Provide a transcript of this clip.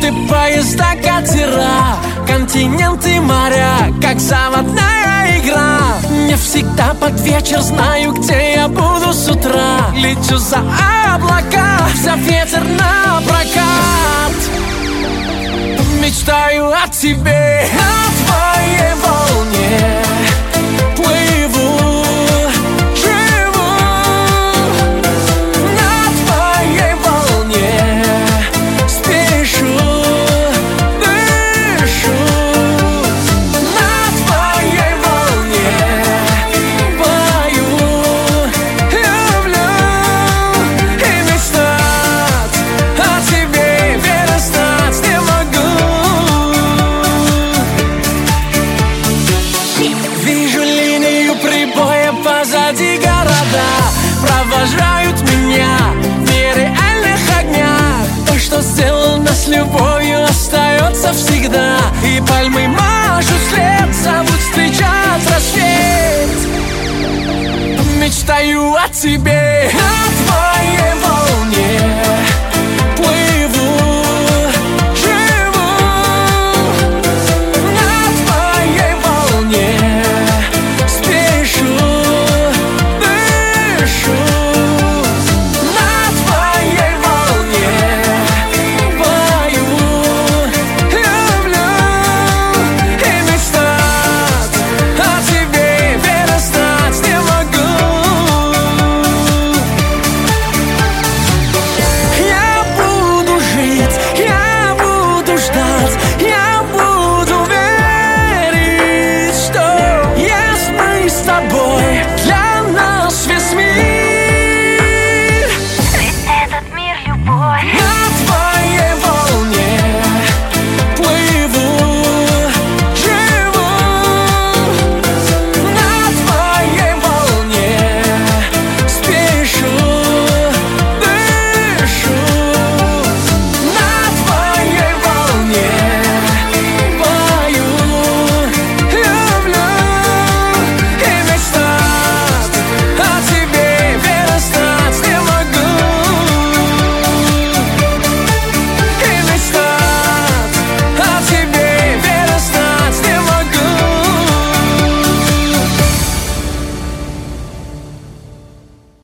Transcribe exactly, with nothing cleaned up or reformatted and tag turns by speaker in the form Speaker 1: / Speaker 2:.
Speaker 1: Улицы, поезда, катера, континенты, моря, как заводная игра. Не всегда под вечер знаю, где я буду с утра. Лечу за облака, за ветер на прокат. Мечтаю о тебе, на твоей волне плыву, живу. На твоей волне спешу, дышу. На твоей волне пою, люблю. И мечтать о тебе перестать не могу. Вижу линию прибоя позади города, провожают меня в нереальных огнях. То, что сделал нас любовью, остается всегда. И пальмы машут вслед, зовут встречать рассвет. Мечтаю о тебе.